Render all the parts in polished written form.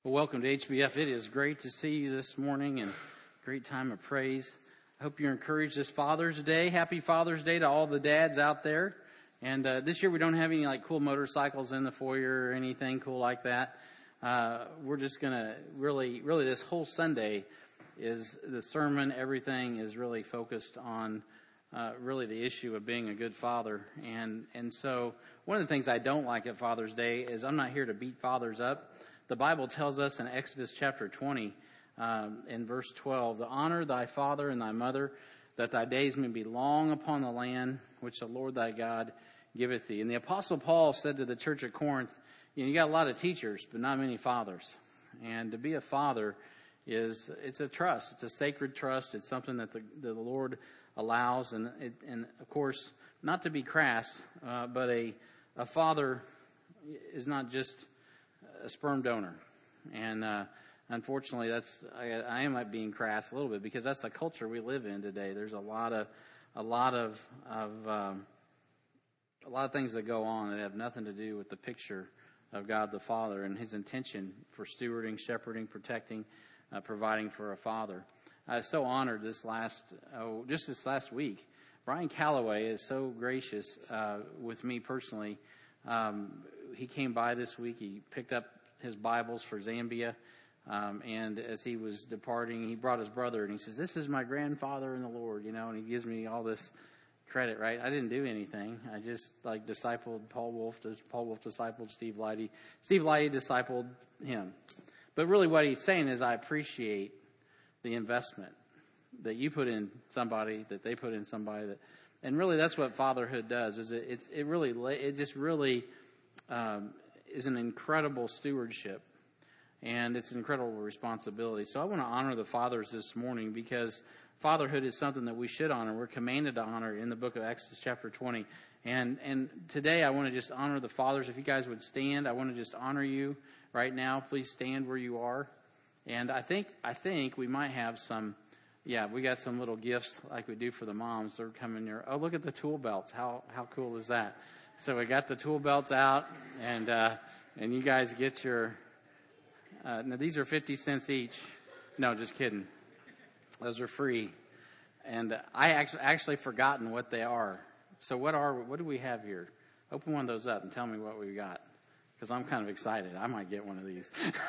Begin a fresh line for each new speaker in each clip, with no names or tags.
Well, welcome to HBF. It is great to see you this morning and great time of praise. I hope you're encouraged this Father's Day. Happy Father's Day to all the dads out there. And this year we don't have any cool motorcycles in the foyer or anything cool like that. We're just going to really this whole Sunday is the sermon. Everything is really focused on really the issue of being a good father. And so one of the things I don't like at Father's Day is I'm not here to beat fathers up. The Bible tells us in Exodus chapter 20, in verse 12, to honor thy father and thy mother, that thy days may be long upon the land which the Lord thy God giveth thee. And the Apostle Paul said to the church at Corinth, you got a lot of teachers, but not many fathers. And to be a father it's a trust. It's a sacred trust. It's something that the Lord allows. And of course, not to be crass, but a father is not just a sperm donor. And unfortunately, I am being crass a little bit because that's the culture we live in today. There's a lot of things that go on that have nothing to do with the picture of God the Father and His intention for stewarding, shepherding, protecting, providing for a father. I was so honored this last week. Brian Calloway is so gracious with me personally. He came by this week. He picked up his Bibles for Zambia. And as he was departing, he brought his brother and he says, this is my grandfather in the Lord, and he gives me all this credit, right? I didn't do anything. I just discipled Paul Wolf. Paul Wolf discipled Steve Leidy. Steve Leidy discipled him. But really what he's saying is I appreciate the investment that you put in somebody, that they put in somebody, and really that's what fatherhood does. Is it just really is an incredible stewardship, and it's an incredible responsibility. So I want to honor the fathers this morning because fatherhood is something that we should honor. We're commanded to honor in the book of Exodus chapter 20. And today I want to just honor the fathers. If you guys would stand, I want to just honor you right now. Please stand where you are. And I think we might have some, we got some little gifts like we do for the moms. They're coming here. Oh, look at the tool belts. How cool is that? So we got the tool belts out, and you guys get your. Now these are 50 cents each. No, just kidding. Those are free, and I actually forgotten what they are. So what do we have here? Open one of those up and tell me what we got, because I'm kind of excited. I might get one of these.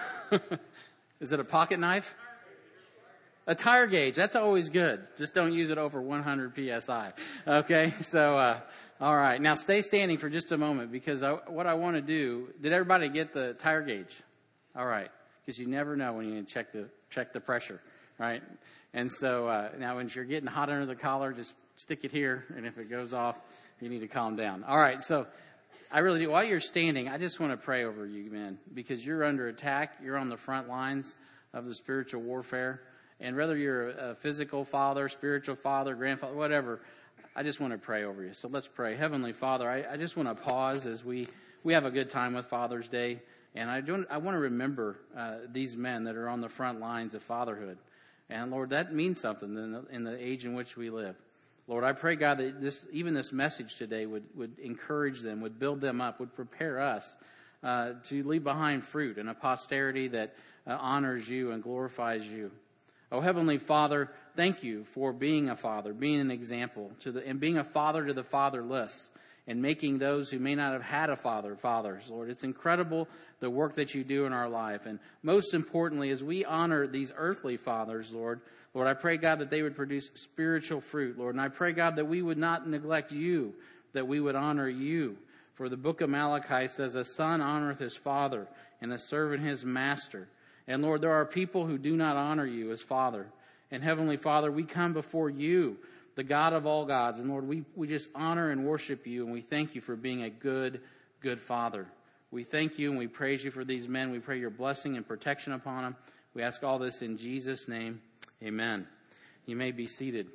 Is it a pocket knife? A tire gauge. That's always good. Just don't use it over 100 psi. Okay, so. All right, now stay standing for just a moment because what I want to do, did everybody get the tire gauge? All right, because you never know when you check the pressure, right? And so now when you're getting hot under the collar, just stick it here, and if it goes off, you need to calm down. All right, so I really do. While you're standing, I just want to pray over you, man, because you're under attack. You're on the front lines of the spiritual warfare, and whether you're a physical father, spiritual father, grandfather, whatever, I just want to pray over you. So let's pray. Heavenly Father, I just want to pause as we have a good time with Father's Day. And I want to remember these men that are on the front lines of fatherhood. And Lord, that means something in the age in which we live. Lord, I pray, God, that this message today would encourage them, would build them up, would prepare us to leave behind fruit and a posterity that honors you and glorifies you. Oh, Heavenly Father, thank you for being a father, being an example and being a father to the fatherless and making those who may not have had a father, fathers. Lord, it's incredible the work that you do in our life. And most importantly, as we honor these earthly fathers, Lord, I pray, God, that they would produce spiritual fruit, Lord. And I pray, God, that we would not neglect you, that we would honor you. For the book of Malachi says, a son honoreth his father and a servant his master. And Lord, there are people who do not honor you as Father. And Heavenly Father, we come before you, the God of all gods. And Lord, we just honor and worship you. And we thank you for being a good, good Father. We thank you and we praise you for these men. We pray your blessing and protection upon them. We ask all this in Jesus' name. Amen. You may be seated.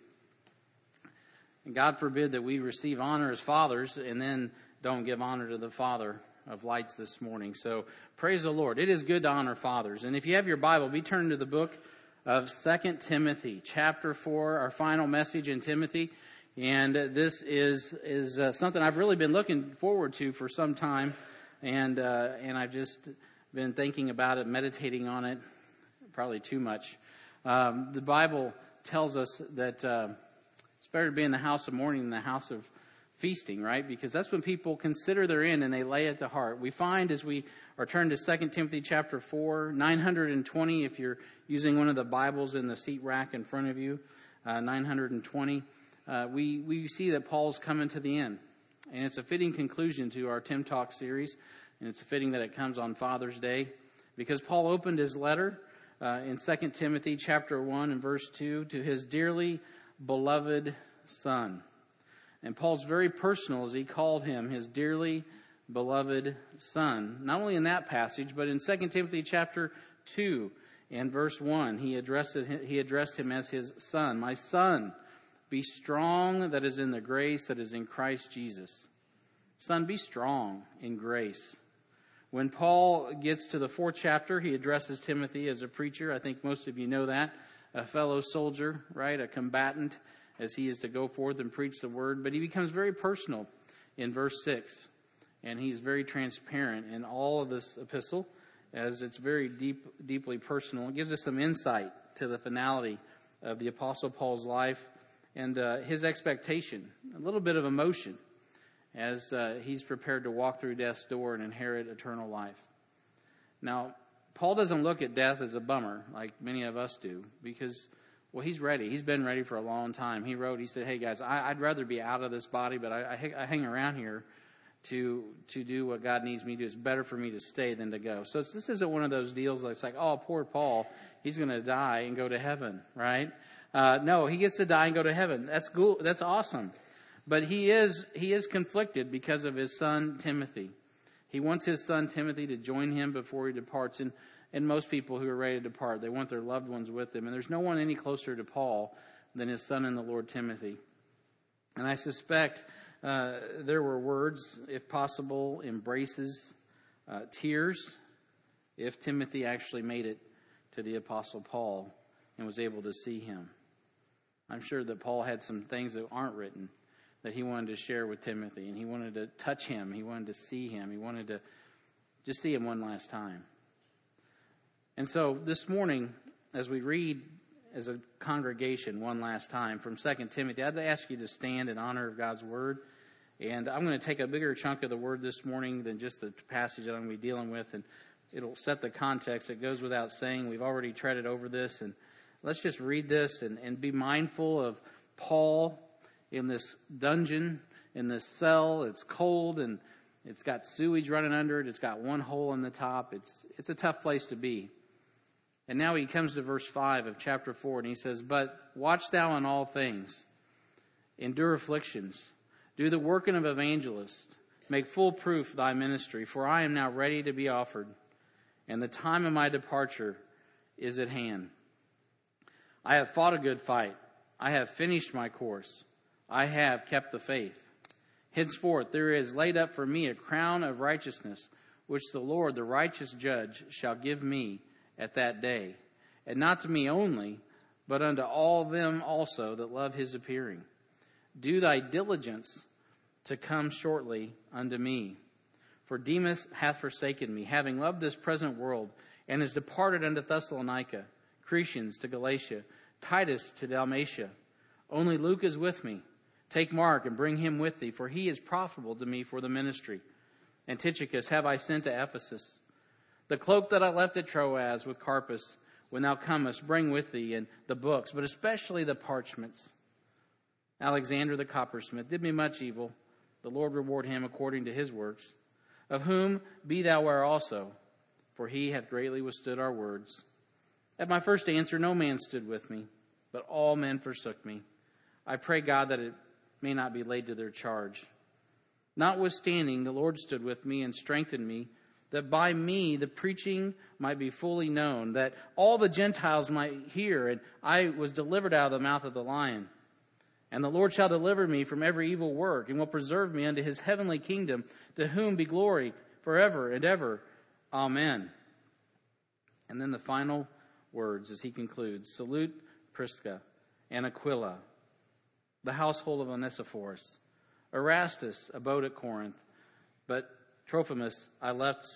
And God forbid that we receive honor as fathers and then don't give honor to the Father of lights this morning. So praise the Lord. It is good to honor fathers. And if you have your Bible, be turned to the book of 2 Timothy, chapter 4, our final message in Timothy. And this is something I've really been looking forward to for some time. And I've just been thinking about it, meditating on it, probably too much. The Bible tells us that it's better to be in the house of mourning than the house of feasting, right? Because that's when people consider their end and they lay it to heart. We find as we are turned to 2 Timothy chapter 4, 920, if you're using one of the Bibles in the seat rack in front of you, 920, we see that Paul's coming to the end. And it's a fitting conclusion to our Tim Talk series, and it's fitting that it comes on Father's Day, because Paul opened his letter in 2 Timothy chapter 1 and verse 2 to his dearly beloved son. And Paul's very personal as he called him his dearly beloved son. Not only in that passage, but in 2 Timothy chapter 2 and verse 1, he addressed him as his son. My son, be strong that is in the grace that is in Christ Jesus. Son, be strong in grace. When Paul gets to the 4th chapter, he addresses Timothy as a preacher. I think most of you know that. A fellow soldier, right? A combatant, as he is to go forth and preach the word. But he becomes very personal in verse 6. And he's very transparent in all of this epistle, as it's very deeply personal. It gives us some insight to the finality of the Apostle Paul's life and his expectation, a little bit of emotion, as he's prepared to walk through death's door and inherit eternal life. Now, Paul doesn't look at death as a bummer like many of us do, because, well, he's ready. He's been ready for a long time. He said, hey, guys, I'd rather be out of this body, but I hang around here to do what God needs me to do. It's better for me to stay than to go. So this isn't one of those deals that's like, oh, poor Paul, he's going to die and go to heaven, right? No, he gets to die and go to heaven. That's cool. That's awesome. But he is conflicted because of his son Timothy. He wants his son Timothy to join him before he departs. And most people who are ready to depart, they want their loved ones with them. And there's no one any closer to Paul than his son in the Lord, Timothy. And I suspect there were words, if possible, embraces, tears, if Timothy actually made it to the Apostle Paul and was able to see him. I'm sure that Paul had some things that aren't written that he wanted to share with Timothy, and he wanted to touch him, he wanted to see him, he wanted to just see him one last time. And so this morning, as we read as a congregation one last time from 2 Timothy, I'd ask you to stand in honor of God's word. And I'm going to take a bigger chunk of the word this morning than just the passage that I'm going to be dealing with, and it'll set the context. It goes without saying. We've already treaded over this, and let's just read this and be mindful of Paul in this dungeon, in this cell. It's cold, and it's got sewage running under it. It's got one hole in the top. It's a tough place to be. And now he comes to verse 5 of chapter 4, and he says, but watch thou in all things, endure afflictions, do the working of evangelist, make full proof thy ministry, for I am now ready to be offered, and the time of my departure is at hand. I have fought a good fight. I have finished my course. I have kept the faith. Henceforth there is laid up for me a crown of righteousness, which the Lord, the righteous judge, shall give me at that day. And not to me only, but unto all them also that love his appearing. Do thy diligence to come shortly unto me. For Demas hath forsaken me, having loved this present world, and is departed unto Thessalonica, Crescens to Galatia, Titus to Dalmatia. Only Luke is with me. Take Mark and bring him with thee, for he is profitable to me for the ministry. And Tychicus have I sent to Ephesus. The cloak that I left at Troas with Carpus, when thou comest, bring with thee, and the books, but especially the parchments. Alexander the coppersmith did me much evil. The Lord reward him according to his works. Of whom be thou aware also, for he hath greatly withstood our words. At my first answer no man stood with me, but all men forsook me. I pray God that it may not be laid to their charge. Notwithstanding, the Lord stood with me and strengthened me, that by me the preaching might be fully known, that all the Gentiles might hear, and I was delivered out of the mouth of the lion. And the Lord shall deliver me from every evil work, and will preserve me unto his heavenly kingdom, to whom be glory forever and ever. Amen. And then the final words as he concludes. Salute Prisca and Aquila, the household of Onesiphorus. Erastus abode at Corinth, but Trophimus I left sick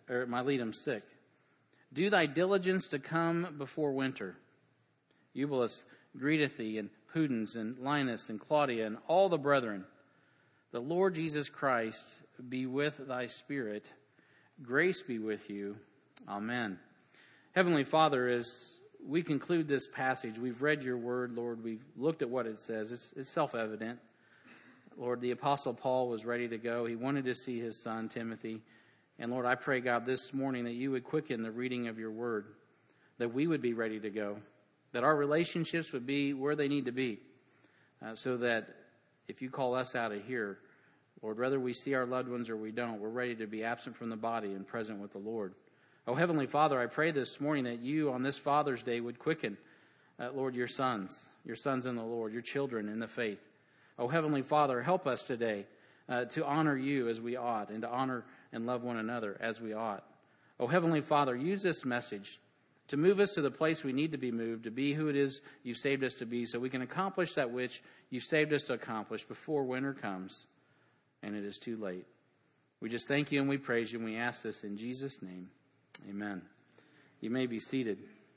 Miletum sick. Do thy diligence to come before winter. Eubulus greeteth thee, and Pudens, and Linus, and Claudia, and all the brethren. The Lord Jesus Christ be with thy spirit. Grace be with you. Amen. Heavenly Father, as we conclude this passage, we've read your word, Lord. We've looked at what it says. It's self-evident. Lord, the Apostle Paul was ready to go. He wanted to see his son, Timothy. And Lord, I pray, God, this morning that you would quicken the reading of your word, that we would be ready to go, that our relationships would be where they need to be, so that if you call us out of here, Lord, whether we see our loved ones or we don't, we're ready to be absent from the body and present with the Lord. Oh, Heavenly Father, I pray this morning that you on this Father's Day would quicken, Lord, your sons in the Lord, your children in the faith. Oh, Heavenly Father, help us today to honor you as we ought, and to honor and love one another as we ought. Oh, Heavenly Father, use this message to move us to the place we need to be moved, to be who it is you saved us to be, so we can accomplish that which you saved us to accomplish before winter comes and it is too late. We just thank you and we praise you, and we ask this in Jesus' name. Amen. You may be seated.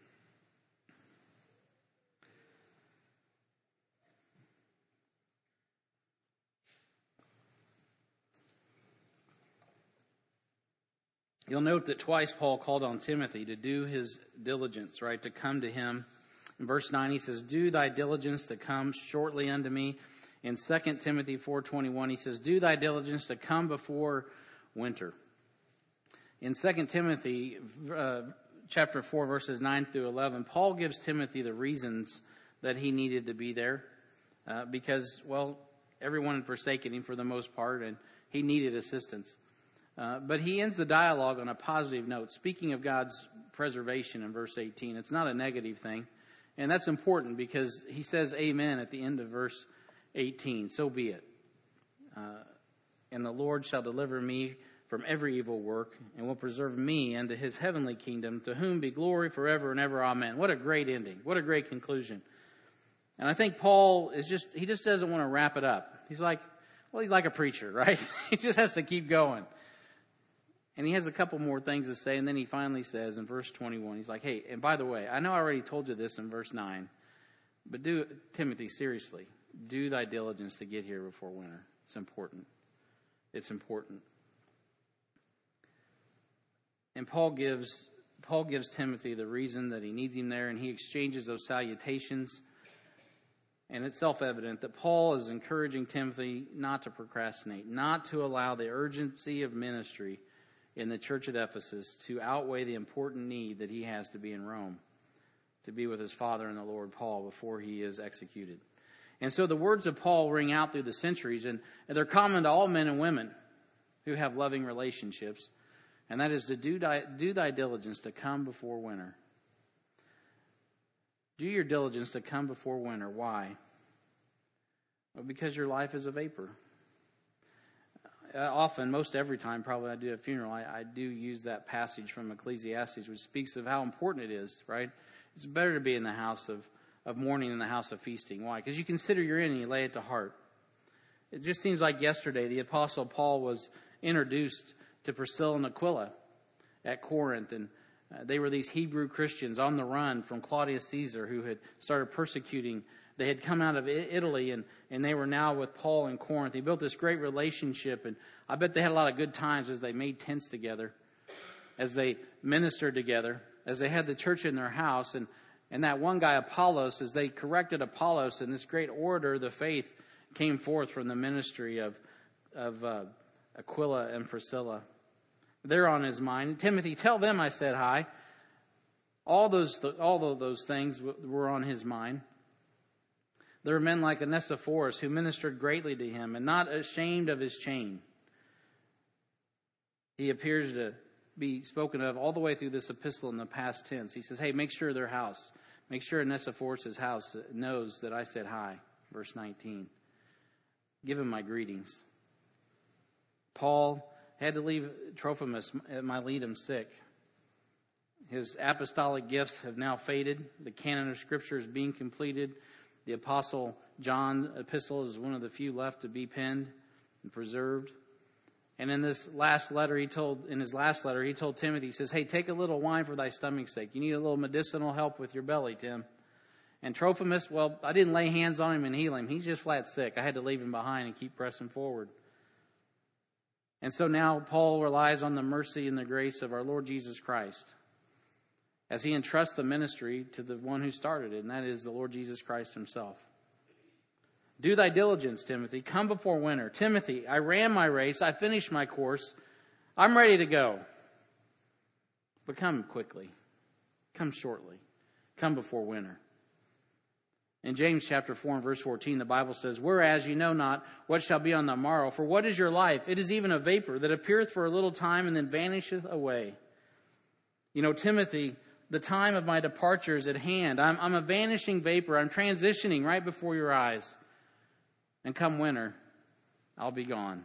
You'll note that twice Paul called on Timothy to do his diligence, right, to come to him. In verse 9 he says, do thy diligence to come shortly unto me. In 2 Timothy 4:21 he says, do thy diligence to come before winter. In 2 Timothy chapter 4 verses 9 through 11, Paul gives Timothy the reasons that he needed to be there because, well, everyone had forsaken him for the most part, and he needed assistance. But he ends the dialogue on a positive note, speaking of God's preservation in verse 18. It's not a negative thing. And that's important because he says amen at the end of verse 18. So be it. And the Lord shall deliver me from every evil work and will preserve me unto his heavenly kingdom, to whom be glory forever and ever. Amen. What a great ending. What a great conclusion. And I think Paul he just doesn't want to wrap it up. He's like a preacher, right? He just has to keep going. And he has a couple more things to say, and then he finally says in verse 21, he's like, hey, and by the way, I know I already told you this in verse 9, but Timothy, seriously, do thy diligence to get here before winter. It's important. It's important. And Paul gives Timothy the reason that he needs him there, and he exchanges those salutations. And it's self-evident that Paul is encouraging Timothy not to procrastinate, not to allow the urgency of ministry in the church at Ephesus to outweigh the important need that he has to be in Rome, to be with his Father and the Lord Paul before he is executed. And so the words of Paul ring out through the centuries, and they're common to all men and women who have loving relationships, and that is to do thy diligence to come before winter. Do your diligence to come before winter. Why? Well, because your life is a vapor. Often, most every time probably I do a funeral, I do use that passage from Ecclesiastes, which speaks of how important it is, right? It's better to be in the house of mourning than the house of feasting. Why? Because you consider your end and you lay it to heart. It just seems like yesterday the Apostle Paul was introduced to Priscilla and Aquila at Corinth, and they were these Hebrew Christians on the run from Claudius Caesar, who had started persecuting. They had come out of Italy, and they were now with Paul in Corinth. He built this great relationship, and I bet they had a lot of good times as they made tents together, as they ministered together, as they had the church in their house. And that one guy, Apollos, as they corrected Apollos, and this great orator of the faith came forth from the ministry of Aquila and Priscilla. They're on his mind. Timothy, tell them I said hi. All of those things were on his mind. There were men like Onesiphorus who ministered greatly to him and not ashamed of his chain. He appears to be spoken of all the way through this epistle in the past tense. He says, hey, make sure their house, make sure Onesiphorus' house knows that I said hi. Verse 19. Give him my greetings. Paul had to leave Trophimus at Miletum sick. His apostolic gifts have now faded. The canon of Scripture is being completed. The Apostle John's epistle is one of the few left to be penned and preserved. And in his last letter, he told Timothy, he says, hey, take a little wine for thy stomach's sake. You need a little medicinal help with your belly, Tim. And Trophimus, well, I didn't lay hands on him and heal him. He's just flat sick. I had to leave him behind and keep pressing forward. And so now Paul relies on the mercy and the grace of our Lord Jesus Christ as he entrusts the ministry to the one who started it, and that is the Lord Jesus Christ himself. Do thy diligence, Timothy. Come before winter. Timothy, I ran my race. I finished my course. I'm ready to go. But come quickly. Come shortly. Come before winter. In James chapter 4 and verse 14, the Bible says, whereas ye know not what shall be on the morrow, for what is your life? It is even a vapor that appeareth for a little time and then vanisheth away. You know, Timothy, the time of my departure is at hand. I'm a vanishing vapor. I'm transitioning right before your eyes. And come winter, I'll be gone.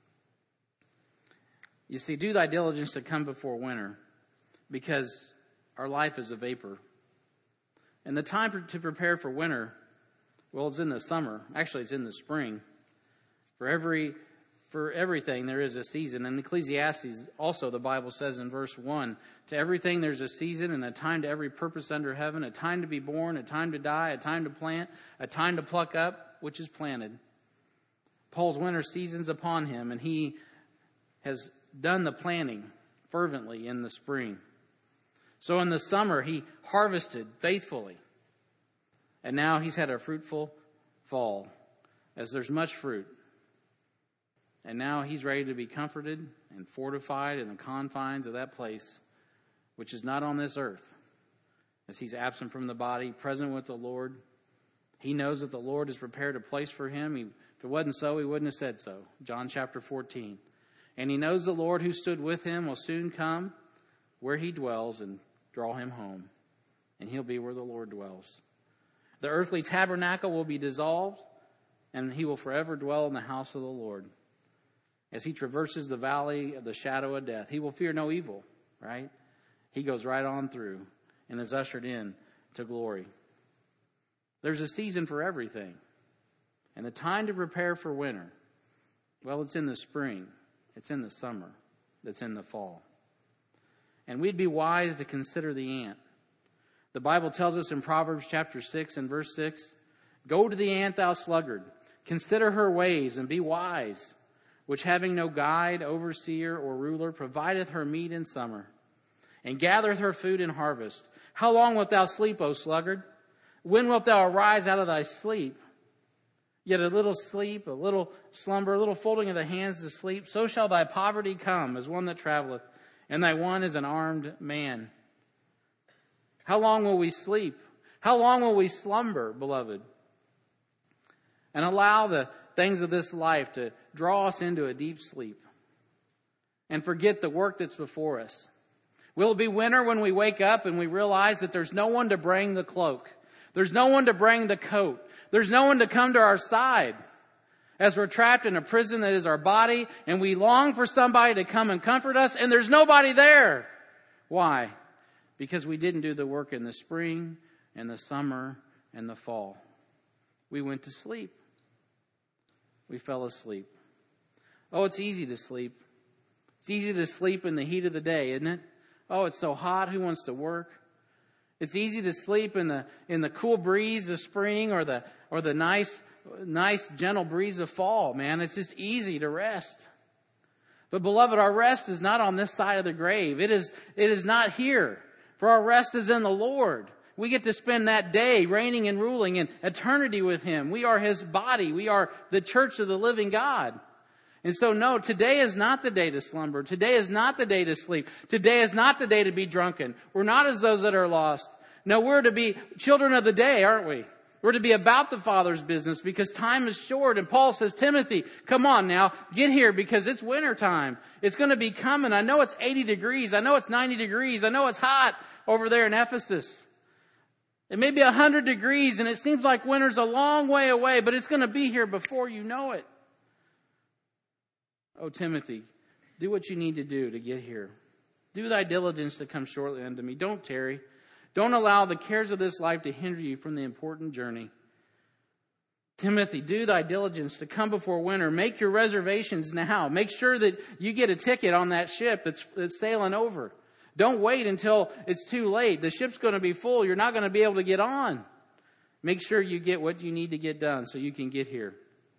You see, do thy diligence to come before winter, because our life is a vapor. And the time to prepare for winter, well, it's in the summer. Actually, it's in the spring. For everything, there is a season. In Ecclesiastes, also, the Bible says in verse 1, to everything there's a season and a time to every purpose under heaven, a time to be born, a time to die, a time to plant, a time to pluck up, which is planted. Paul's winter season's upon him, and he has done the planting fervently in the spring. So in the summer, he harvested faithfully. And now he's had a fruitful fall, as there's much fruit. And now he's ready to be comforted and fortified in the confines of that place, which is not on this earth, as he's absent from the body, present with the Lord. He knows that the Lord has prepared a place for him. If it wasn't so, he wouldn't have said so. John chapter 14. And he knows the Lord who stood with him will soon come where he dwells and draw him home. And he'll be where the Lord dwells. The earthly tabernacle will be dissolved, and he will forever dwell in the house of the Lord. As he traverses the valley of the shadow of death, he will fear no evil, right? He goes right on through and is ushered in to glory. There's a season for everything. And the time to prepare for winter, well, it's in the spring. It's in the summer. It's in the fall. And we'd be wise to consider the ant. The Bible tells us in Proverbs chapter 6 and verse 6, go to the ant, thou sluggard. Consider her ways and be wise, which having no guide, overseer, or ruler, provideth her meat in summer, and gathereth her food in harvest. How long wilt thou sleep, O sluggard? When wilt thou arise out of thy sleep? Yet a little sleep, a little slumber, a little folding of the hands to sleep, so shall thy poverty come as one that traveleth, and thy one as an armed man. How long will we sleep? How long will we slumber, beloved? And allow the things of this life to draw us into a deep sleep and forget the work that's before us. Will it be winter when we wake up and we realize that there's no one to bring the cloak? There's no one to bring the coat. There's no one to come to our side as we're trapped in a prison that is our body, and we long for somebody to come and comfort us, and there's nobody there. Why? Because we didn't do the work in the spring and the summer and the fall. We went to sleep. We fell asleep. Oh, it's easy to sleep. It's easy to sleep in the heat of the day, isn't it? Oh, it's so hot. Who wants to work? It's easy to sleep in the cool breeze of spring or the nice gentle breeze of fall, man. It's just easy to rest. But beloved, our rest is not on this side of the grave. It is not here. For our rest is in the Lord. We get to spend that day reigning and ruling in eternity with him. We are his body. We are the church of the living God. And so no, today is not the day to slumber. Today is not the day to sleep. Today is not the day to be drunken. We're not as those that are lost. No, we're to be children of the day, aren't we? We're to be about the Father's business because time is short. And Paul says, Timothy, come on now, get here because it's winter time. It's going to be coming. I know it's 80 degrees. I know it's 90 degrees. I know it's hot over there in Ephesus. It may be 100 degrees and it seems like winter's a long way away, but it's going to be here before you know it. Oh, Timothy, do what you need to do to get here. Do thy diligence to come shortly unto me. Don't tarry. Don't allow the cares of this life to hinder you from the important journey. Timothy, do thy diligence to come before winter. Make your reservations now. Make sure that you get a ticket on that ship that's sailing over. Don't wait until it's too late. The ship's going to be full. You're not going to be able to get on. Make sure you get what you need to get done so you can get here.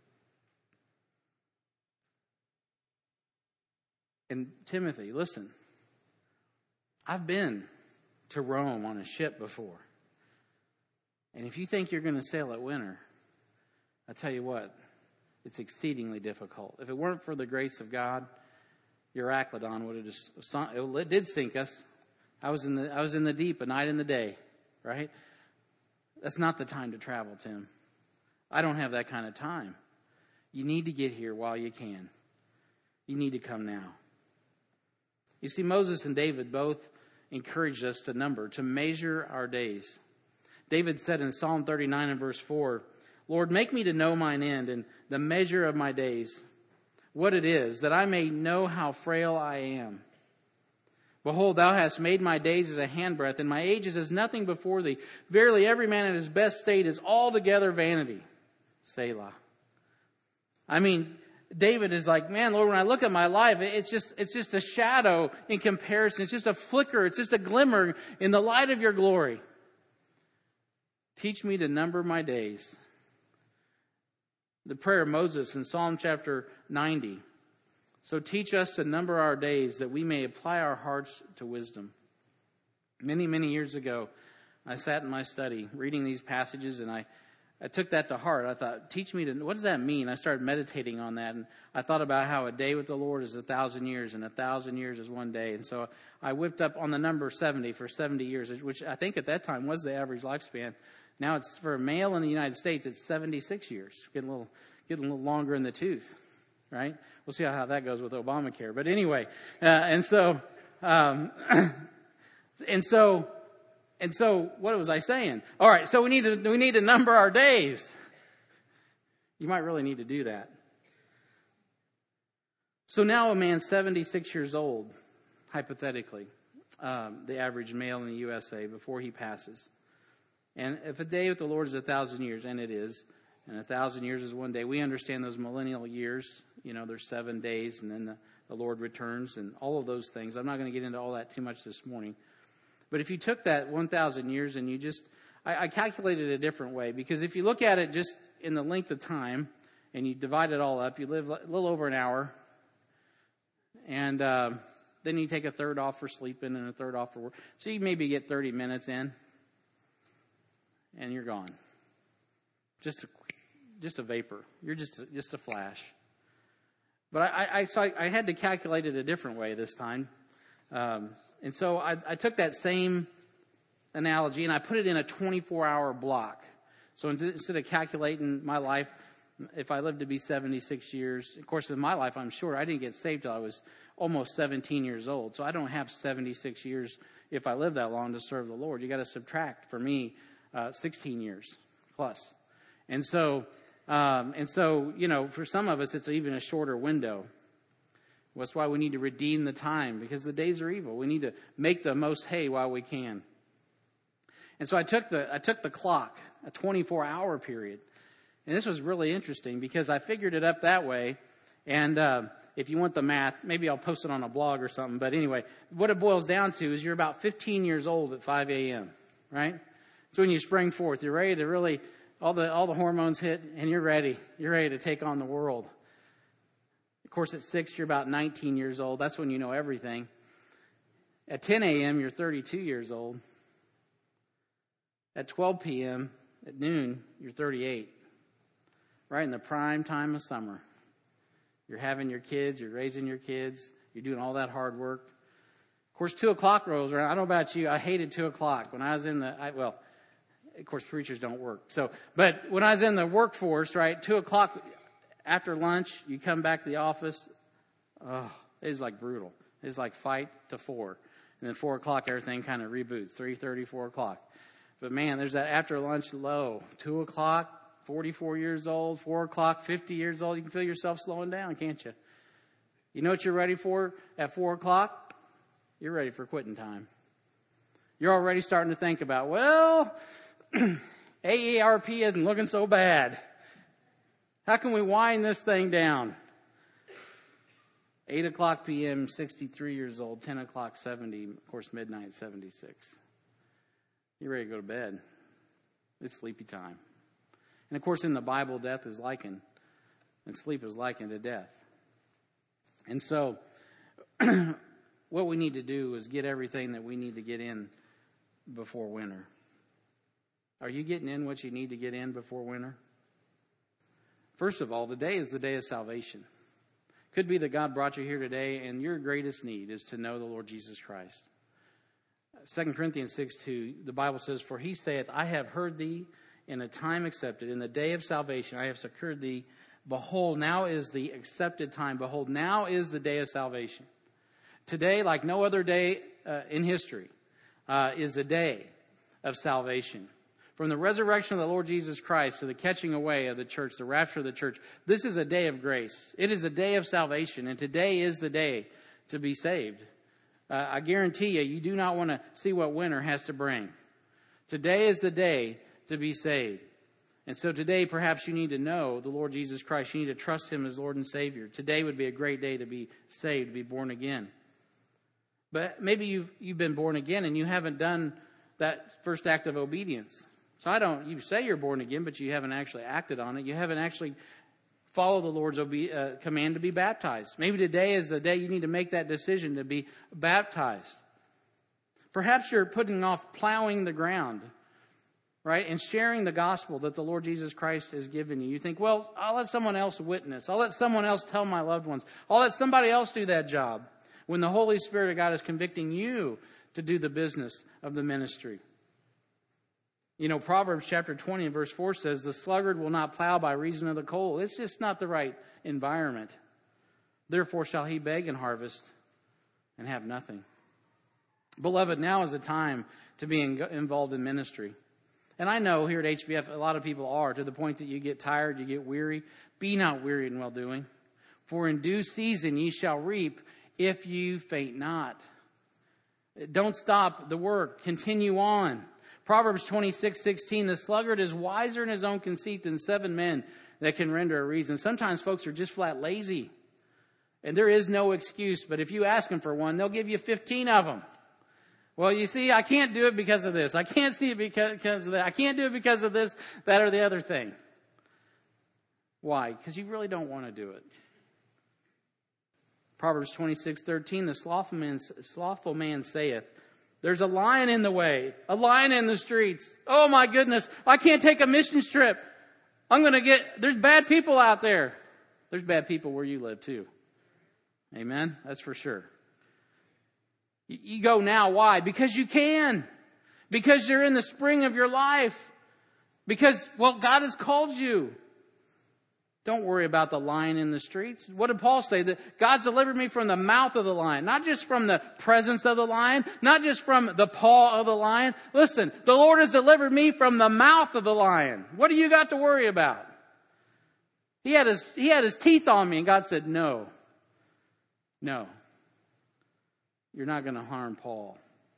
And Timothy, listen. I've been to Rome on a ship before. And if you think you're going to sail at winter, I tell you what, it's exceedingly difficult. If it weren't for the grace of God, Euroclydon would have just, it did sink us. I was in the deep, a night and the day, right? That's not the time to travel, Tim. I don't have that kind of time. You need to get here while you can. You need to come now. You see, Moses and David both encouraged us to measure our days. David said in Psalm 39 and verse 4, Lord, make me to know mine end and the measure of my days, what it is, that I may know how frail I am. Behold, thou hast made my days as a handbreadth, and my age is as nothing before thee. Verily, every man in his best state is altogether vanity. Selah. I mean, David is like, man, Lord, when I look at my life, it's just a shadow in comparison. It's just a flicker. It's just a glimmer in the light of your glory. Teach me to number my days. The prayer of Moses in Psalm chapter 90. So teach us to number our days that we may apply our hearts to wisdom. Many, many years ago, I sat in my study reading these passages, and I took that to heart. I thought, teach me to, what does that mean? I started meditating on that, and I thought about how a day with the Lord is 1,000 years, and 1,000 years is one day. And so I whipped up on the number 70 for 70 years, which I think at that time was the average lifespan. Now it's, for a male in the United States, it's 76 years. Getting a little longer in the tooth, right? We'll see how that goes with Obamacare. But anyway, and so what was I saying? All right, so we need to number our days. You might really need to do that. So now a man 76 years old, hypothetically, the average male in the USA before he passes. And if a day with the Lord is 1,000 years, and it is, and 1,000 years is one day, we understand those millennial years. You know, there's 7 days, and then the Lord returns, and all of those things. I'm not going to get into all that too much this morning. But if you took that 1,000 years and you just, I calculated it a different way. Because if you look at it just in the length of time, and you divide it all up, you live a little over an hour. And then you take a third off for sleeping and a third off for work. So you maybe get 30 minutes in. And you're gone. Just a vapor. You're just a flash. But I had to calculate it a different way this time. And so I took that same analogy and I put it in a 24-hour block. So instead of calculating my life, if I lived to be 76 years, of course in my life I'm sure I didn't get saved till I was almost 17 years old. So I don't have 76 years if I live that long to serve the Lord. You got to subtract for me 16 years plus. And so, you know, for some of us, it's even a shorter window. That's why we need to redeem the time, because the days are evil. We need to make the most hay while we can. And so I took the clock, a 24-hour period. And this was really interesting because I figured it up that way. And if you want the math, maybe I'll post it on a blog or something. But anyway, what it boils down to is you're about 15 years old at 5 a.m., right? So when you spring forth, you're ready to really, all the hormones hit, and you're ready. You're ready to take on the world. Of course, at 6, you're about 19 years old. That's when you know everything. At 10 a.m., you're 32 years old. At 12 p.m., at noon, you're 38. Right in the prime time of summer. You're having your kids, you're raising your kids, you're doing all that hard work. Of course, 2 o'clock rolls around. I don't know about you, I hated 2 o'clock. When I was of course, preachers don't work. But when I was in the workforce, right, 2 o'clock after lunch, you come back to the office. Oh, it was like brutal. It was like fight to 4. And then 4 o'clock, everything kind of reboots. 3:30, 4 o'clock. But man, there's that after lunch low. 2 o'clock, 44 years old. 4 o'clock, 50 years old. You can feel yourself slowing down, can't you? You know what you're ready for at 4 o'clock? You're ready for quitting time. You're already starting to think about, well, AARP isn't looking so bad. How can we wind this thing down? 8 o'clock p.m., 63 years old. 10 o'clock, 70. Of course, midnight, 76. You're ready to go to bed. It's sleepy time. And of course, in the Bible, death is likened, and sleep is likened to death. And so, what we need to do is get everything that we need to get in before winter. Are you getting in what you need to get in before winter? First of all, today is the day of salvation. Could be that God brought you here today, and your greatest need is to know the Lord Jesus Christ. 2 Corinthians 6:2, the Bible says, "For he saith, I have heard thee in a time accepted. In the day of salvation I have secured thee. Behold, now is the accepted time. Behold, now is the day of salvation." Today, like no other day in history, is the day of salvation. From the resurrection of the Lord Jesus Christ to the catching away of the church, the rapture of the church, this is a day of grace. It is a day of salvation, and today is the day to be saved. I guarantee you do not want to see what winter has to bring. Today is the day to be saved. And so today, perhaps you need to know the Lord Jesus Christ. You need to trust Him as Lord and Savior. Today would be a great day to be saved, to be born again. But maybe you've been born again and you haven't done that first act of obedience. So you say you're born again, but you haven't actually acted on it. You haven't actually followed the Lord's command to be baptized. Maybe today is the day you need to make that decision to be baptized. Perhaps you're putting off plowing the ground, right, and sharing the gospel that the Lord Jesus Christ has given you. You think, well, I'll let someone else witness. I'll let someone else tell my loved ones. I'll let somebody else do that job. When the Holy Spirit of God is convicting you to do the business of the ministry. You know, Proverbs chapter 20 and verse 4 says, "The sluggard will not plow by reason of the cold." It's just not the right environment. "Therefore shall he beg and harvest and have nothing." Beloved, now is the time to be involved in ministry. And I know here at HBF, a lot of people are, to the point that you get tired, you get weary. Be not weary in well-doing. For in due season ye shall reap if you faint not. Don't stop the work. Continue on. Proverbs 26:16, "The sluggard is wiser in his own conceit than 7 men that can render a reason." Sometimes folks are just flat lazy. And there is no excuse. But if you ask them for one, they'll give you 15 of them. Well, you see, I can't do it because of this. I can't see it because of that. I can't do it because of this, that, or the other thing. Why? Because you really don't want to do it. Proverbs 26:13, "The slothful man saith, there's a lion in the way, a lion in the streets. Oh my goodness, I can't take a missions trip. There's bad people out there." There's bad people where you live too. Amen? That's for sure. You go now. Why? Because you can. Because you're in the spring of your life. Because, God has called you. Don't worry about the lion in the streets. What did Paul say? That God's delivered me from the mouth of the lion. Not just from the presence of the lion. Not just from the paw of the lion. Listen, the Lord has delivered me from the mouth of the lion. What do you got to worry about? He had his teeth on me, and God said, No. You're not going to harm Paul.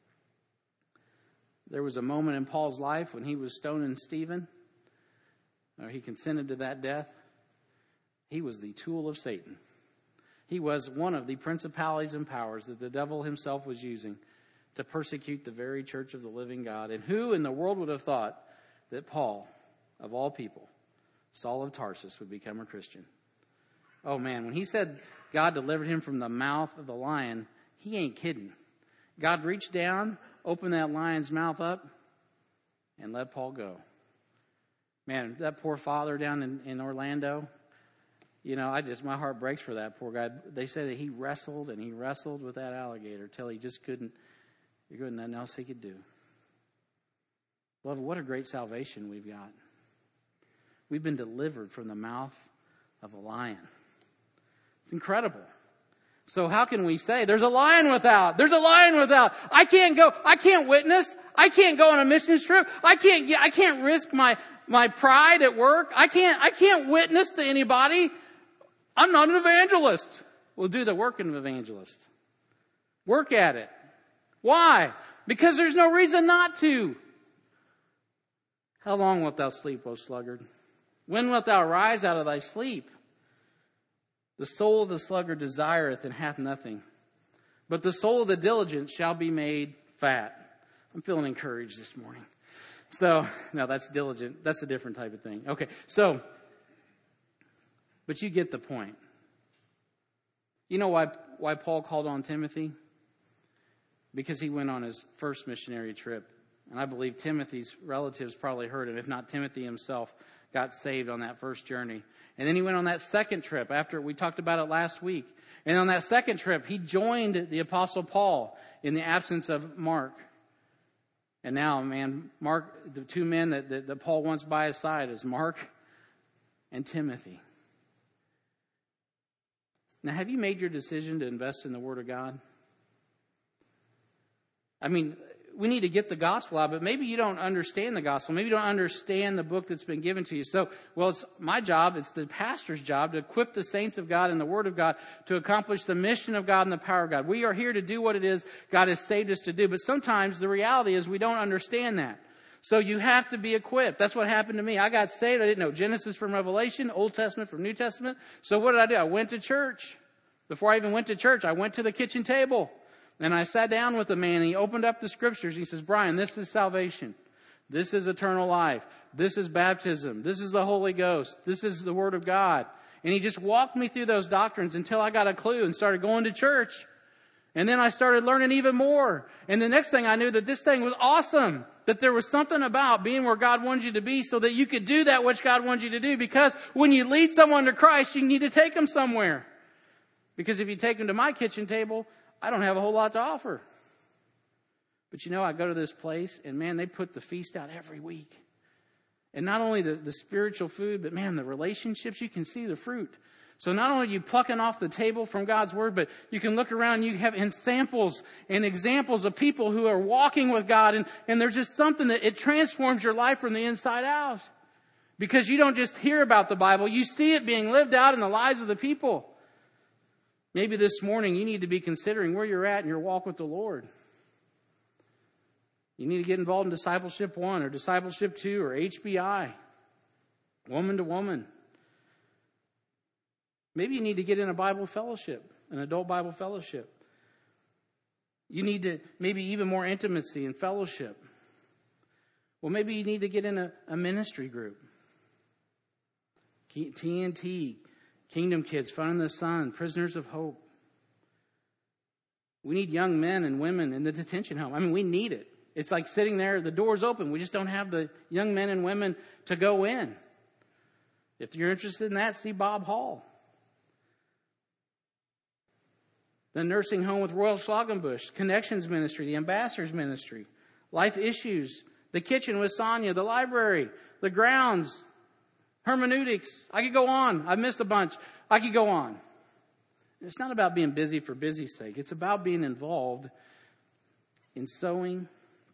There was a moment in Paul's life when he was stoning Stephen, or he consented to that death. He was the tool of Satan. He was one of the principalities and powers that the devil himself was using to persecute the very church of the living God. And who in the world would have thought that Paul, of all people, Saul of Tarsus, would become a Christian? Oh man, when he said God delivered him from the mouth of the lion, he ain't kidding. God reached down, opened that lion's mouth up, and let Paul go. Man, that poor father down in Orlando, my heart breaks for that poor guy. They say that he wrestled with that alligator till he just couldn't, there wasn't nothing else he could do. Beloved, what a great salvation we've got. We've been delivered from the mouth of a lion. It's incredible. So how can we say, there's a lion without? There's a lion without. I can't go. I can't witness. I can't go on a mission trip. I can't risk my pride at work. I can't witness to anybody. I'm not an evangelist. Well, do the work of an evangelist. Work at it. Why? Because there's no reason not to. How long wilt thou sleep, O sluggard? When wilt thou rise out of thy sleep? The soul of the sluggard desireth and hath nothing, but the soul of the diligent shall be made fat. I'm feeling encouraged this morning. So, no, that's diligent. That's a different type of thing. Okay, so, but you get the point. You know why Paul called on Timothy? Because he went on his first missionary trip. And I believe Timothy's relatives probably heard him. If not, Timothy himself got saved on that first journey. And then he went on that second trip after we talked about it last week. And on that second trip, he joined the Apostle Paul in the absence of Mark. And now, man, Mark, the two men that Paul wants by his side is Mark and Timothy. Now, have you made your decision to invest in the Word of God? I mean, we need to get the gospel out, but maybe you don't understand the gospel. Maybe you don't understand the book that's been given to you. So, well, it's my job, it's the pastor's job to equip the saints of God and the Word of God to accomplish the mission of God and the power of God. We are here to do what it is God has saved us to do, but sometimes the reality is we don't understand that. So you have to be equipped. That's what happened to me. I got saved. I didn't know Genesis from Revelation, Old Testament from New Testament. So what did I do? I went to church. Before I even went to church, I went to the kitchen table. And I sat down with the man, and he opened up the scriptures. He says, Brian, this is salvation. This is eternal life. This is baptism. This is the Holy Ghost. This is the Word of God. And he just walked me through those doctrines until I got a clue and started going to church. And then I started learning even more. And the next thing I knew that this thing was awesome. That there was something about being where God wanted you to be so that you could do that which God wanted you to do. Because when you lead someone to Christ, you need to take them somewhere. Because if you take them to my kitchen table, I don't have a whole lot to offer. But you know, I go to this place and man, they put the feast out every week. And not only the spiritual food, but man, the relationships, you can see the fruit. So not only are you plucking off the table from God's Word, but you can look around and you have samples and examples of people who are walking with God. And there's just something that it transforms your life from the inside out. Because you don't just hear about the Bible, you see it being lived out in the lives of the people. Maybe this morning you need to be considering where you're at in your walk with the Lord. You need to get involved in Discipleship 1 or Discipleship 2 or HBI, woman to woman. Maybe you need to get in a Bible fellowship, an adult Bible fellowship. You need to maybe even more intimacy and fellowship. Well, maybe you need to get in a ministry group. TNT, Kingdom Kids, Fun in the Sun, Prisoners of Hope. We need young men and women in the detention home. I mean, we need it. It's like sitting there, the door's open. We just don't have the young men and women to go in. If you're interested in that, see Bob Hall. The nursing home with Royal Schlagenbusch, Connections Ministry, the Ambassadors Ministry, Life Issues, the kitchen with Sonia, the library, the grounds, hermeneutics. I could go on. I've missed a bunch. I could go on. It's not about being busy for busy's sake. It's about being involved in sowing,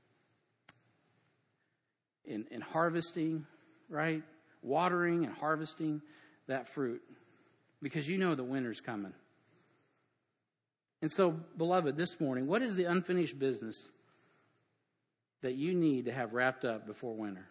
in harvesting, right? Watering and harvesting that fruit. Because you know the winter's coming. And so, beloved, this morning, what is the unfinished business that you need to have wrapped up before winter?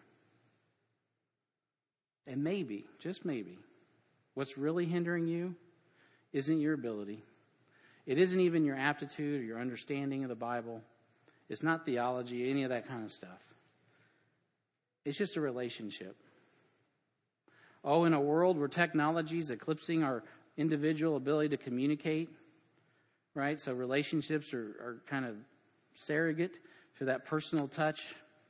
And maybe, just maybe, what's really hindering you isn't your ability. It isn't even your aptitude or your understanding of the Bible. It's not theology, any of that kind of stuff. It's just a relationship. Oh, in a world where technology is eclipsing our individual ability to communicate, right? So relationships are kind of surrogate for that personal touch.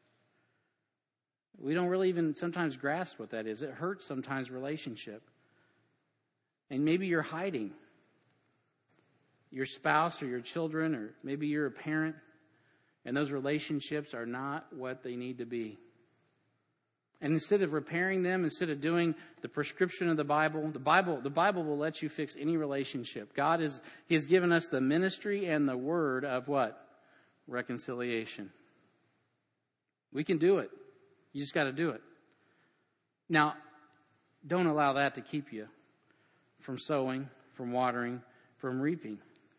We don't really even sometimes grasp what that is. It hurts sometimes relationship. And maybe you're hiding your spouse or your children, or maybe you're a parent, and those relationships are not what they need to be. And instead of repairing them, instead of doing the prescription of the Bible will let you fix any relationship. He has given us the ministry and the word of what? Reconciliation. We can do it. You just got to do it. Now, don't allow that to keep you from sowing, from watering, from reaping.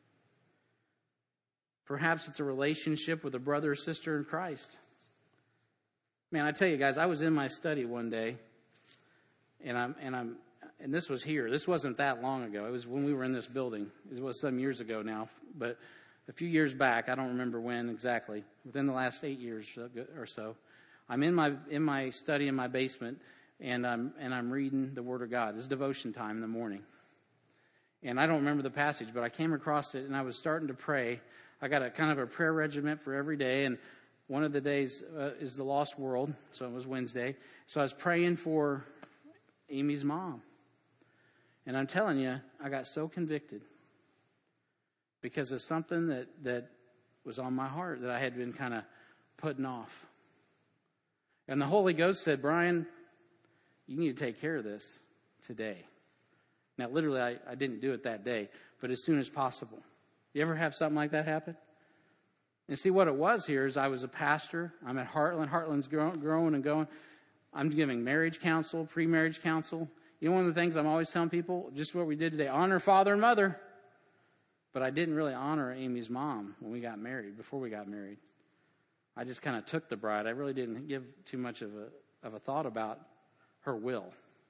Perhaps it's a relationship with a brother or sister in Christ. Man, I tell you guys, I was in my study one day, and this was here. This wasn't that long ago. It was when we were in this building. It was some years ago now, but a few years back. I don't remember when exactly. Within the last 8 years or so, I'm in my study in my basement, and I'm reading the Word of God. This is devotion time in the morning, and I don't remember the passage, but I came across it, and I was starting to pray. I got a kind of a prayer regiment for every day, and one of the days is the Lost World, so it was Wednesday. So I was praying for Amy's mom. And I'm telling you, I got so convicted because of something that was on my heart that I had been kind of putting off. And the Holy Ghost said, Brian, you need to take care of this today. Now, literally, I didn't do it that day, but as soon as possible. You ever have something like that happen? And see, what it was here is I was a pastor. I'm at Heartland. Heartland's growing and going. I'm giving marriage counsel, pre-marriage counsel. You know, one of the things I'm always telling people, just what we did today, honor father and mother. But I didn't really honor Amy's mom when we got married, before we got married. I just kind of took the bride. I really didn't give too much of a thought about her will.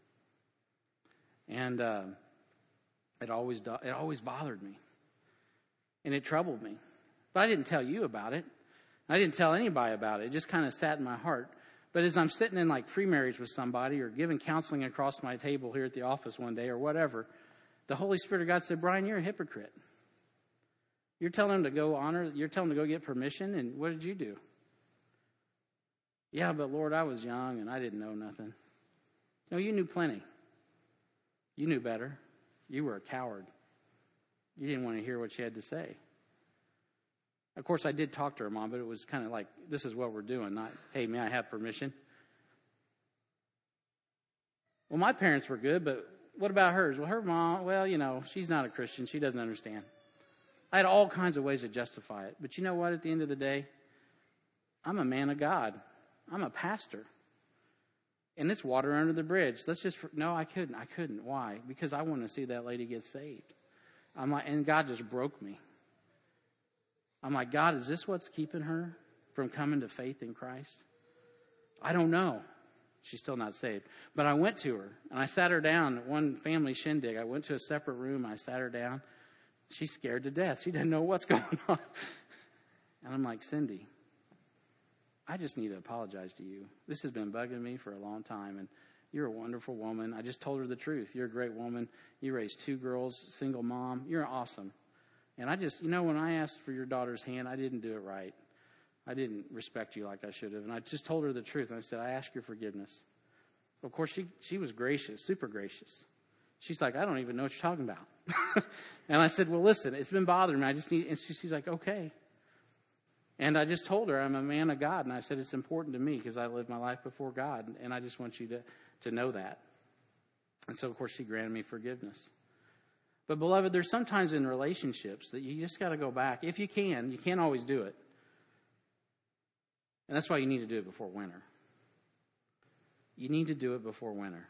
And it always bothered me. And it troubled me. But I didn't tell you about it. I didn't tell anybody about it. It just kind of sat in my heart. But as I'm sitting in like pre-marriage with somebody or giving counseling across my table here at the office one day or whatever, the Holy Spirit of God said, Brian, you're a hypocrite. You're telling them to go you're telling them to go get permission, and what did you do? Yeah, but Lord, I was young and I didn't know nothing. No, you knew plenty. You knew better. You were a coward. You didn't want to hear what she had to say. Of course, I did talk to her mom, but it was kind of like, this is what we're doing, not, hey, may I have permission? Well, my parents were good, but what about hers? Well, her mom, well, you know, she's not a Christian. She doesn't understand. I had all kinds of ways to justify it. But you know what? At the end of the day, I'm a man of God. I'm a pastor. And it's water under the bridge. No, I couldn't. Why? Because I wanted to see that lady get saved. And God just broke me. I'm like, God, is this what's keeping her from coming to faith in Christ? I don't know. She's still not saved. But I went to her, and I sat her down at one family shindig. I went to a separate room, I sat her down. She's scared to death. She doesn't know what's going on. And I'm like, Cindy, I just need to apologize to you. This has been bugging me for a long time, and you're a wonderful woman. I just told her the truth. You're a great woman. You raised 2 girls, single mom. You're awesome. And I just, when I asked for your daughter's hand, I didn't do it right. I didn't respect you like I should have. And I just told her the truth. And I said, I ask your forgiveness. Of course, she was gracious, super gracious. She's like, I don't even know what you're talking about. And I said, well, listen, it's been bothering me. And she's like, okay. And I just told her I'm a man of God. And I said, it's important to me because I live my life before God. And I just want you to know that. And so, of course, she granted me forgiveness. But, beloved, there's sometimes in relationships that you just got to go back. If you can. You can't always do it. And that's why you need to do it before winter. You need to do it before winter.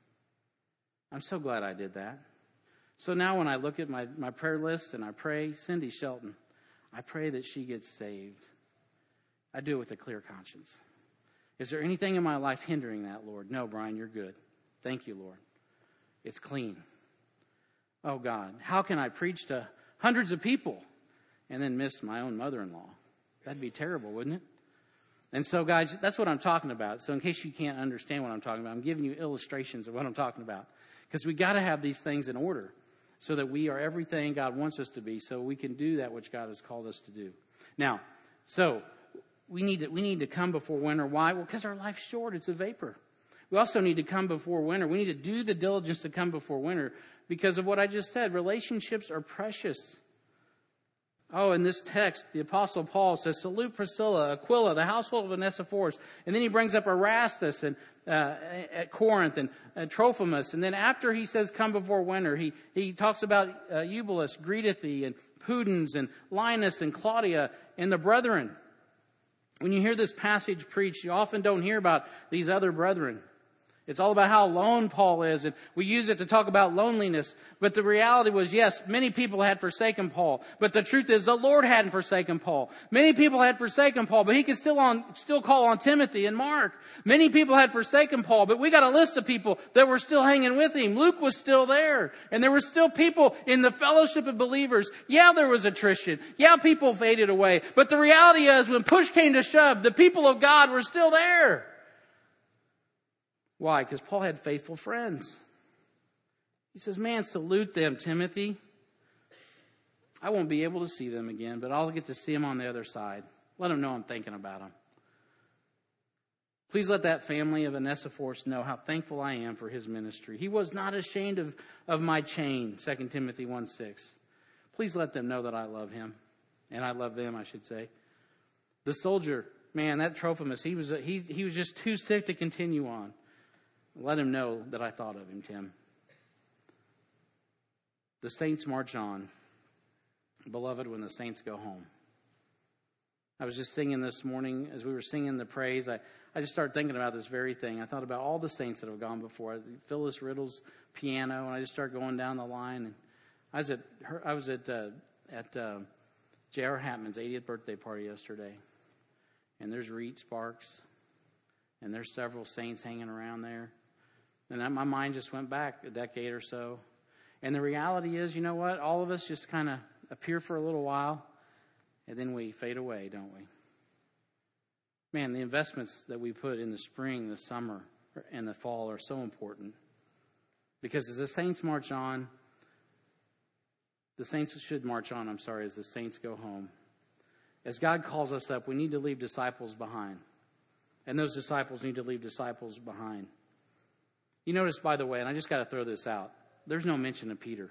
I'm so glad I did that. So now when I look at my prayer list and I pray, Cindy Shelton, I pray that she gets saved. I do it with a clear conscience. Is there anything in my life hindering that, Lord? No, Brian, you're good. Thank you, Lord. It's clean. Oh, God, how can I preach to hundreds of people and then miss my own mother-in-law? That'd be terrible, wouldn't it? And so, guys, that's what I'm talking about. So in case you can't understand what I'm talking about, I'm giving you illustrations of what I'm talking about. Because we got to have these things in order so that we are everything God wants us to be, so we can do that which God has called us to do. Now, so we need to come before winter. Why? Well, because our life's short. It's a vapor. We also need to come before winter. We need to do the diligence to come before winter because of what I just said. Relationships are precious. Oh, in this text, the Apostle Paul says, salute Priscilla, Aquila, the household of Onesiphorus. And then he brings up Erastus at Corinth and Trophimus. And then after he says, come before winter, he talks about Eubulus, greeteth thee, and Pudens, and Linus, and Claudia, and the brethren. When you hear this passage preached, you often don't hear about these other brethren. It's all about how alone Paul is, and we use it to talk about loneliness. But the reality was, yes, many people had forsaken Paul. But the truth is, the Lord hadn't forsaken Paul. Many people had forsaken Paul, but he could still call on Timothy and Mark. Many people had forsaken Paul, but we got a list of people that were still hanging with him. Luke was still there, and there were still people in the fellowship of believers. Yeah, there was attrition. Yeah, people faded away. But the reality is, when push came to shove, the people of God were still there. Why? Because Paul had faithful friends. He says, man, salute them, Timothy. I won't be able to see them again, but I'll get to see them on the other side. Let them know I'm thinking about them. Please let that family of Onesiphorus know how thankful I am for his ministry. He was not ashamed of my chain, 2 Timothy 1:6. Please let them know that I love him. And I love them, I should say. The soldier, man, that Trophimus, he was just too sick to continue on. Let him know that I thought of him, Tim. The saints march on. Beloved, when the saints go home. I was just singing this morning, as we were singing the praise, I just started thinking about this very thing. I thought about all the saints that have gone before. Phyllis Riddle's piano, and I just started going down the line. And I was at J.R. Hatman's 80th birthday party yesterday. And there's Reed Sparks. And there's several saints hanging around there. And my mind just went back a decade or so. And the reality is, you know what? All of us just kind of appear for a little while, and then we fade away, don't we? Man, the investments that we put in the spring, the summer, and the fall are so important. Because as the saints march on, as the saints go home. As God calls us up, we need to leave disciples behind. And those disciples need to leave disciples behind. You notice, by the way, and I just got to throw this out, there's no mention of Peter.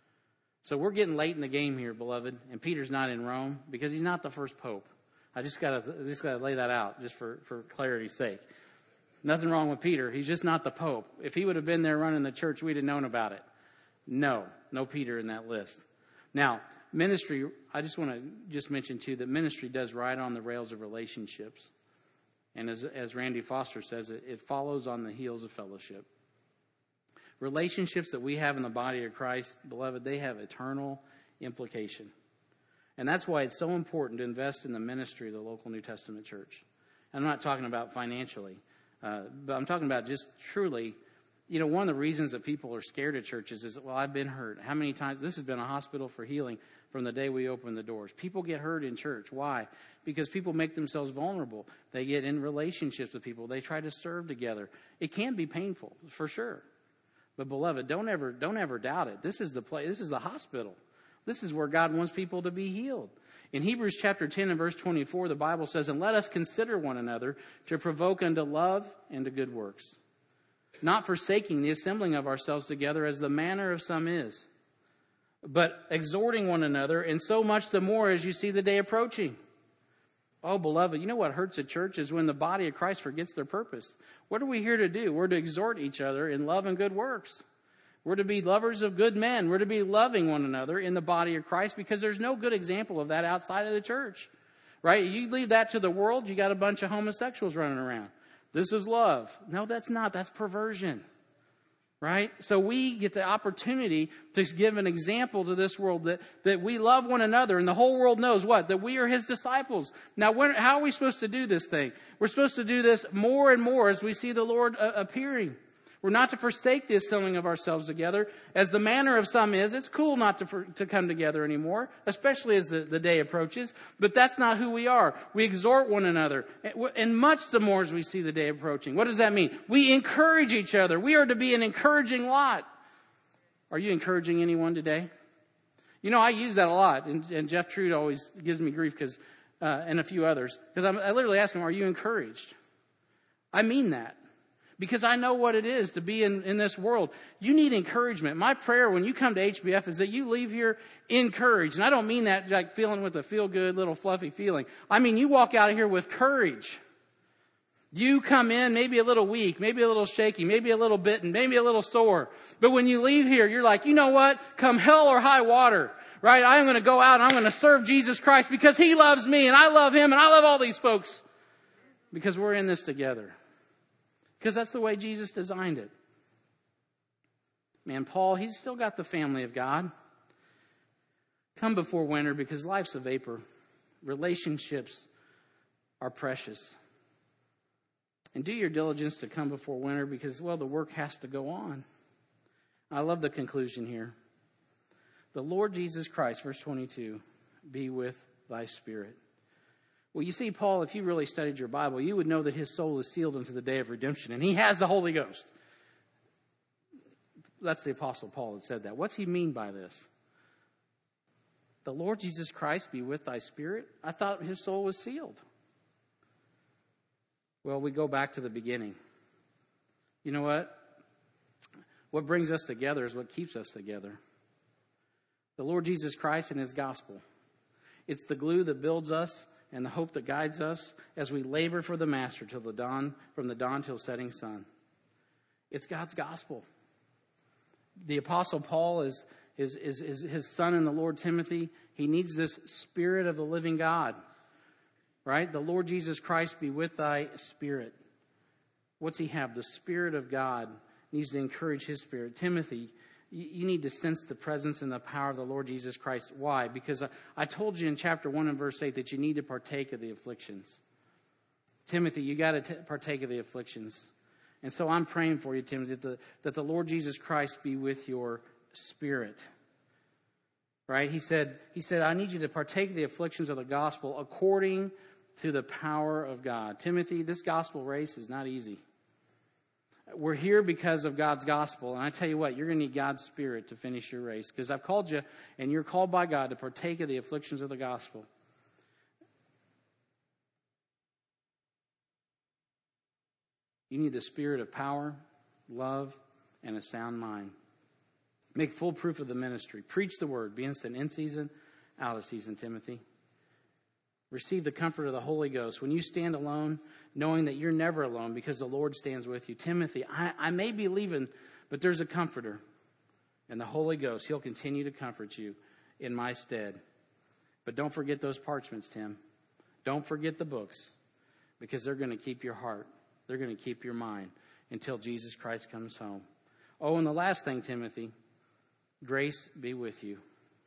So we're getting late in the game here, beloved, and Peter's not in Rome because he's not the first pope. I just got to lay that out just for clarity's sake. Nothing wrong with Peter. He's just not the pope. If he would have been there running the church, we'd have known about it. No Peter in that list. Now, ministry, I just want to mention too that ministry does ride on the rails of relationships. And as Randy Foster says, it follows on the heels of fellowship. Relationships that we have in the body of Christ, beloved, they have eternal implication. And that's why it's so important to invest in the ministry of the local New Testament church. And I'm not talking about financially, but I'm talking about just truly, you know, one of the reasons that people are scared of churches is, well, I've been hurt. How many times? This has been a hospital for healing from the day we opened the doors. People get hurt in church. Why? Because people make themselves vulnerable. They get in relationships with people. They try to serve together. It can be painful, for sure. But beloved, don't ever doubt it. This is the place. This is the hospital. This is where God wants people to be healed. In Hebrews chapter 10 and verse 24, the Bible says, "And let us consider one another to provoke unto love and to good works, not forsaking the assembling of ourselves together as the manner of some is, but exhorting one another, and so much the more as you see the day approaching." Oh, beloved, you know what hurts a church is when the body of Christ forgets their purpose. What are we here to do? We're to exhort each other in love and good works. We're to be lovers of good men. We're to be loving one another in the body of Christ, because there's no good example of that outside of the church, right? You leave that to the world, you got a bunch of homosexuals running around. This is love. No, that's not. That's perversion, right? So we get the opportunity to give an example to this world that we love one another, and the whole world knows what? That we are his disciples. Now, how are we supposed to do this thing? We're supposed to do this more and more as we see the Lord appearing. We're not to forsake the assembling of ourselves together, as the manner of some is. It's cool not to come together anymore, especially as the day approaches. But that's not who we are. We exhort one another, and much the more as we see the day approaching. What does that mean? We encourage each other. We are to be an encouraging lot. Are you encouraging anyone today? You know, I use that a lot, and Jeff Trude always gives me grief and a few others, because I literally ask him, "Are you encouraged?" I mean that. Because I know what it is to be in this world. You need encouragement. My prayer when you come to HBF is that you leave here encouraged. And I don't mean that like feeling with a feel-good little fluffy feeling. I mean you walk out of here with courage. You come in maybe a little weak, maybe a little shaky, maybe a little bitten, maybe a little sore. But when you leave here, you're like, you know what? Come hell or high water, right? I'm going to go out and I'm going to serve Jesus Christ because he loves me and I love him and I love all these folks. Because we're in this together. because that's the way Jesus designed it. Man, Paul, he's still got the family of God. Come before winter because life's a vapor. Relationships are precious. And do your diligence to come before winter because, well, the work has to go on. I love the conclusion here. The Lord Jesus Christ, verse 22, be with thy spirit. Well, you see, Paul, if you really studied your Bible, you would know that his soul is sealed unto the day of redemption, and he has the Holy Ghost. That's the Apostle Paul that said that. What's he mean by this? The Lord Jesus Christ be with thy spirit? I thought his soul was sealed. Well, we go back to the beginning. You know what? What brings us together is what keeps us together. The Lord Jesus Christ and his gospel. It's the glue that builds us and the hope that guides us as we labor for the Master till the dawn, from the dawn till setting sun. It's God's gospel. The Apostle Paul is his son in the Lord, Timothy. He needs this Spirit of the living God. Right? The Lord Jesus Christ be with thy spirit. What's he have? The Spirit of God needs to encourage his spirit. Timothy, you need to sense the presence and the power of the Lord Jesus Christ. Why? Because I told you in chapter 1 and verse 8 that you need to partake of the afflictions. Timothy, you got to partake of the afflictions. And so I'm praying for you, Timothy, that the Lord Jesus Christ be with your spirit. Right? He said, I need you to partake of the afflictions of the gospel according to the power of God. Timothy, this gospel race is not easy. We're here because of God's gospel. And I tell you what, you're going to need God's Spirit to finish your race. Because I've called you, and you're called by God to partake of the afflictions of the gospel. You need the spirit of power, love, and a sound mind. Make full proof of the ministry. Preach the word. Be instant in season, out of season, Timothy. Receive the comfort of the Holy Ghost. When you stand alone, knowing that you're never alone because the Lord stands with you. Timothy, I may be leaving, but there's a comforter. And the Holy Ghost, he'll continue to comfort you in my stead. But don't forget those parchments, Tim. Don't forget the books, because they're going to keep your heart. They're going to keep your mind until Jesus Christ comes home. Oh, and the last thing, Timothy, grace be with you.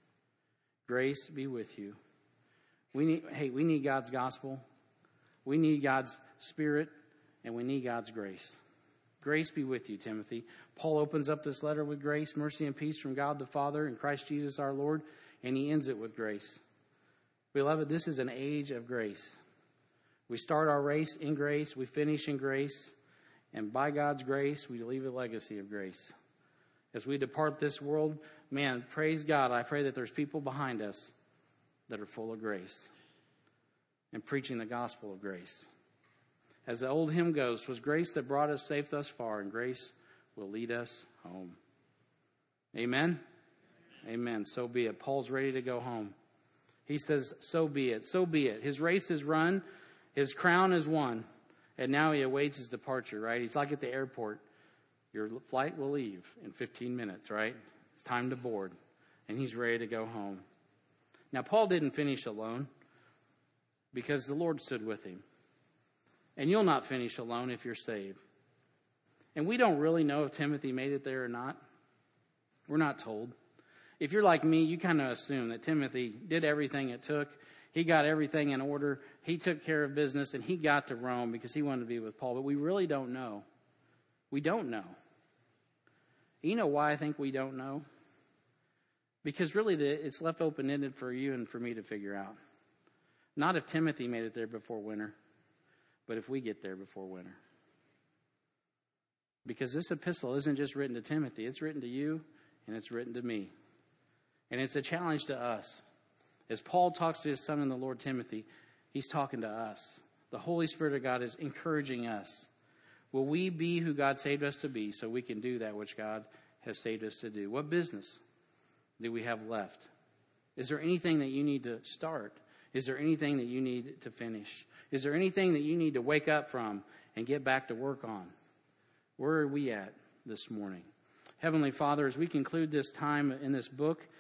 Grace be with you. We need God's gospel. We need God's Spirit, and we need God's grace. Grace be with you, Timothy. Paul opens up this letter with grace, mercy, and peace from God the Father and Christ Jesus our Lord, and he ends it with grace. Beloved, this is an age of grace. We start our race in grace, we finish in grace, and by God's grace, we leave a legacy of grace. As we depart this world, man, praise God, I pray that there's people behind us that are full of grace and preaching the gospel of grace. As the old hymn goes, 'twas grace that brought us safe thus far, and grace will lead us home. Amen? Amen. So be it. Paul's ready to go home. He says, so be it. So be it. His race is run. His crown is won. And now he awaits his departure, right? He's like at the airport. Your flight will leave in 15 minutes, right? It's time to board. And he's ready to go home. Now, Paul didn't finish alone because the Lord stood with him. And you'll not finish alone if you're saved. And we don't really know if Timothy made it there or not. We're not told. If you're like me, you kind of assume that Timothy did everything it took. He got everything in order. He took care of business, and he got to Rome because he wanted to be with Paul. But we really don't know. We don't know. You know why I think we don't know? Because really it's left open-ended for you and for me to figure out. Not if Timothy made it there before winter, but if we get there before winter. Because this epistle isn't just written to Timothy. It's written to you, and it's written to me. And it's a challenge to us. As Paul talks to his son in the Lord, Timothy, he's talking to us. The Holy Spirit of God is encouraging us. Will we be who God saved us to be so we can do that which God has saved us to do? What business do we have left? Is there anything that you need to start? Is there anything that you need to finish? Is there anything that you need to wake up from and get back to work on? Where are we at this morning? Heavenly Father, as we conclude this time in this book,